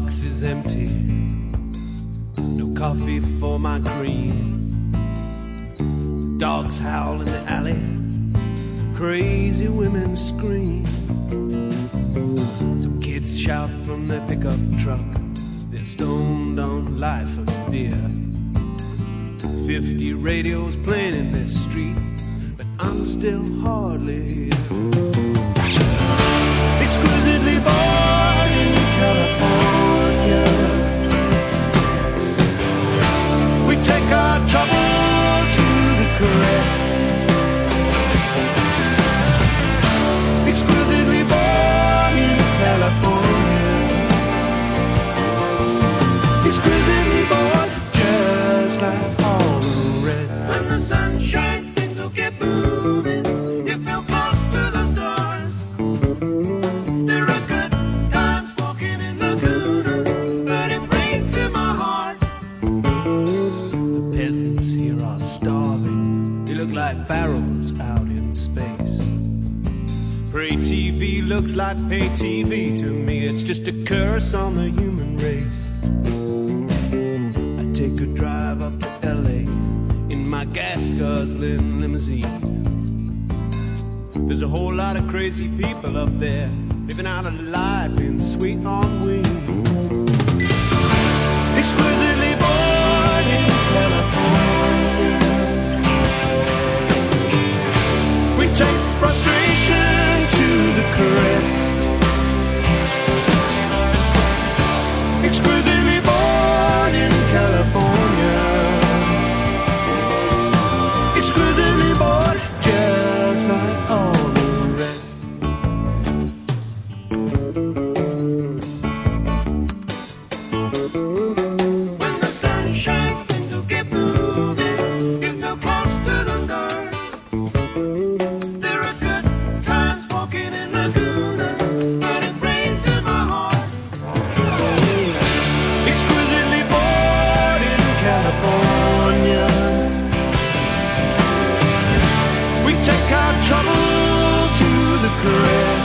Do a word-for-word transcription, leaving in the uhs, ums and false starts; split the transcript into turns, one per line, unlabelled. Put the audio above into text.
box is empty, no coffee for my cream. Dogs howl in the alley, crazy women scream. Some kids shout from their pickup truck, they're stoned on life and beer. Fifty radios playing in this street, but I'm still hardly here. Exquisitely born in California, we take our trouble to the caress. Exquisitely born in California, exquisitely born, just like all the rest. When the sun shines, things will get moving. You feel close to the stars. There are good times walking in Laguna, but it rains in my heart. The peasants here are starving. They look like barrels out in space. Pray T V looks like pay T V to me. It's just a curse on the human race. I take a drive up to L A in my gas-guzzling limousine. There's a whole lot of crazy people up there living out a life in sweet ennui. Exquisitely born in California, we take frustration to the caress. Exquisitely born in California, exquisitely born, just like all the rest. When the sun shines, things will get moving. You feel close to the stars. There are good times walking in Laguna, but it rains in my heart. Exquisitely born in California, we take our trouble to the caress.